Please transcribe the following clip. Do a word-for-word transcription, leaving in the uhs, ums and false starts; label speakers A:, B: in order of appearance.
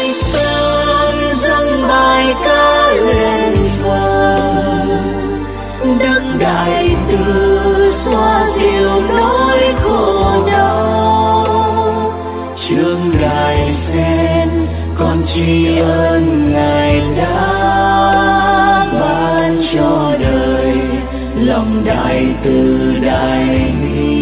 A: đại sơn dâng bài ca lên vâng, đức đại từ xoa dịu nỗi khổ đau. Trước đài sen con tri ân Ngài đã ban cho đời lòng đại từ đại bi.